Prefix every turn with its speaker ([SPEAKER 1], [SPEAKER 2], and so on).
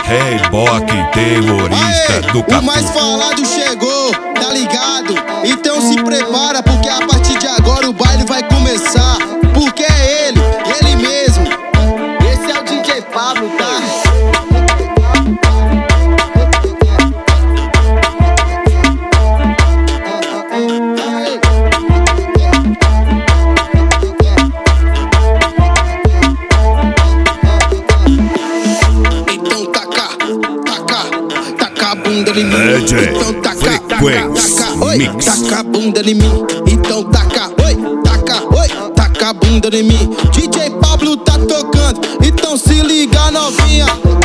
[SPEAKER 1] Reboque terrorista
[SPEAKER 2] Aê,
[SPEAKER 1] do Cafu.
[SPEAKER 2] o mais falado chegou, tá ligado? Então se prepara, porque a partir de agora o baile vai começar. Porque é ele mesmo. Esse é o DJ Pablo, tá? Taca a bunda em mim, então taca, oi, taca a bunda em mim, então taca, oi, taca a bunda em mim. DJ Pablo tá tocando, então se liga novinha.